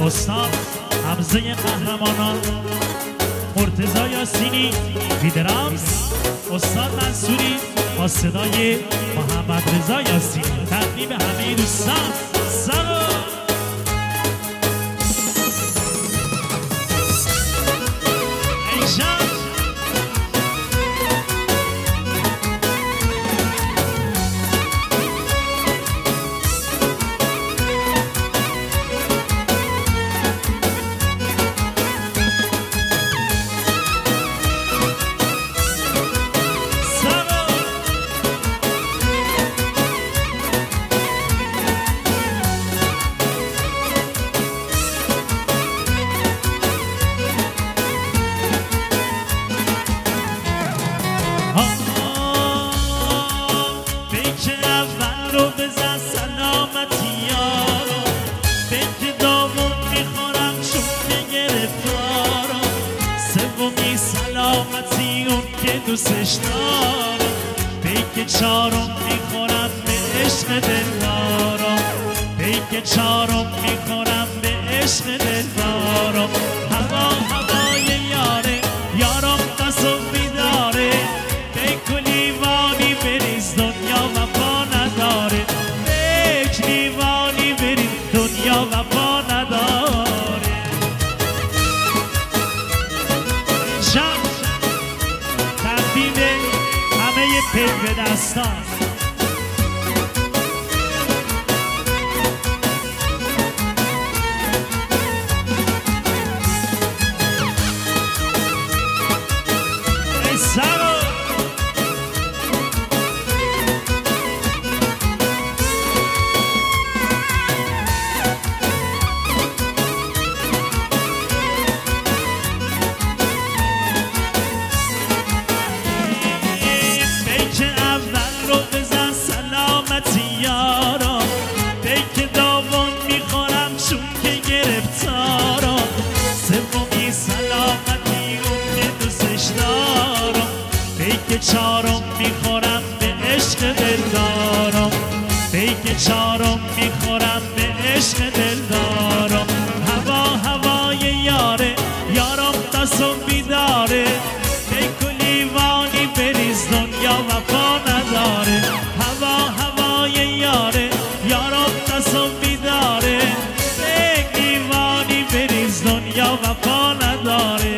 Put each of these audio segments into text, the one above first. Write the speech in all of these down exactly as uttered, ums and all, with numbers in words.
استاد حمزه قهرمانان مرتضی یاسینی ویدرامز، استاد منصوری با صدای محمد رضا یاسینی. تقدیم همه دوستان. سلام ایشان دوستش دارم، پیک چارم میخورم به عشق دلدارم، پیک چارم میخورم به عشق دلدارم. هوا هوای یاره یارم تصوی داره، پیک لیوانی بریز دنیا وفا نداره، پیک لیوانی بریز دنیا وفا نداره. پیک به دستان ای سرو چارم میخورم به عشق دلدارم، پیک چارم میخورم به عشق دلدارم. هوا هوای یاره یارم تصوی داره، پیک لیوانی بریز دنیا وفا نداره. هوا هوای یاره یارم تصوی داره، پیک لیوانی بریز دنیا وفا نداره.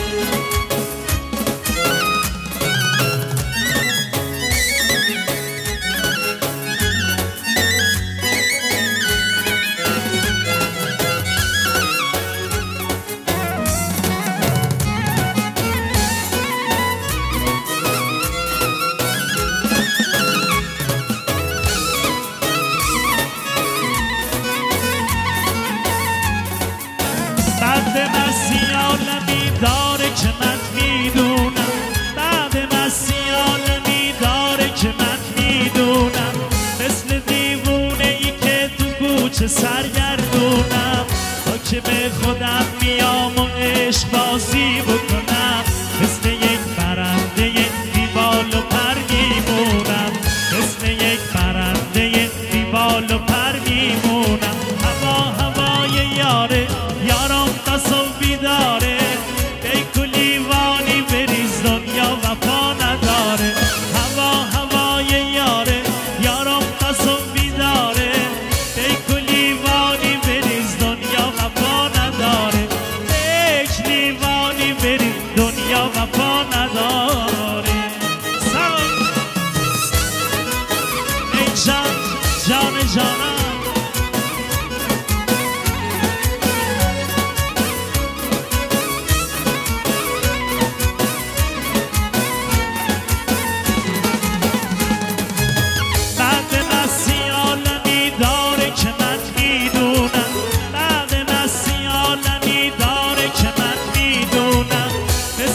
داره که من میدونم، بعد مسیح عالمی داره که من میدونم، مثل دیوونه ای که تو کوچه سرگردونم، تا که به خودم میام و عشق بازی بکنم، مثل یک پرنده بیبال و پر میمونم، مثل یک پرنده بیبال و پر میمونم. هوا هوای یاره یارم تصوی داره، لیوانی بریز دنیا وفا نداره. هوا هوای یاره یارم تصوی داره، پیک لیوانی بریز دنیا وفا نداره، پیک لیوانی بریز دنیا وفا نداره. سلام ای جان جان جانم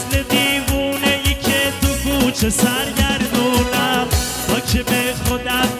سرگردونم، تا که به خودم